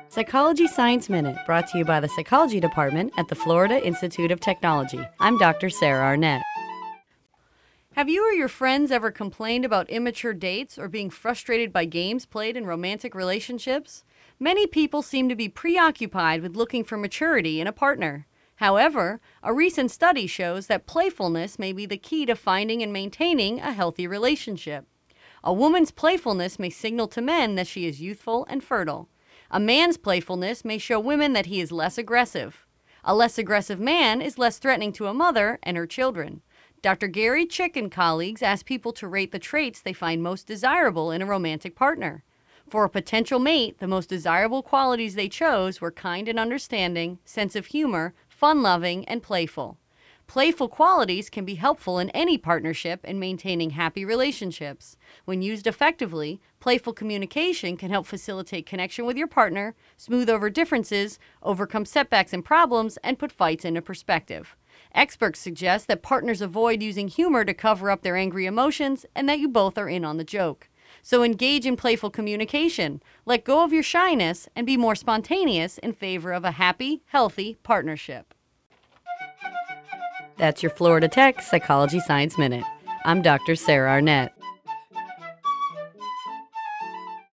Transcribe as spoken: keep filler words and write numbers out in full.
Psychology Science Minute, brought to you by the Psychology Department at the Florida Institute of Technology. I'm Doctor Sarah Arnett. Have you or your friends ever complained about immature dates or being frustrated by games played in romantic relationships? Many people seem to be preoccupied with looking for maturity in a partner. However, a recent study shows that playfulness may be the key to finding and maintaining a healthy relationship. A woman's playfulness may signal to men that she is youthful and fertile. A man's playfulness may show women that he is less aggressive. A less aggressive man is less threatening to a mother and her children. Doctor Gary Chick and colleagues asked people to rate the traits they find most desirable in a romantic partner. For a potential mate, the most desirable qualities they chose were kind and understanding, sense of humor, fun-loving, and playful. Playful qualities can be helpful in any partnership in maintaining happy relationships. When used effectively, playful communication can help facilitate connection with your partner, smooth over differences, overcome setbacks and problems, and put fights into perspective. Experts suggest that partners avoid using humor to cover up their angry emotions and that you both are in on the joke. So engage in playful communication, let go of your shyness, and be more spontaneous in favor of a happy, healthy partnership. That's your Florida Tech Psychology Science Minute. I'm Doctor Sarah Arnett.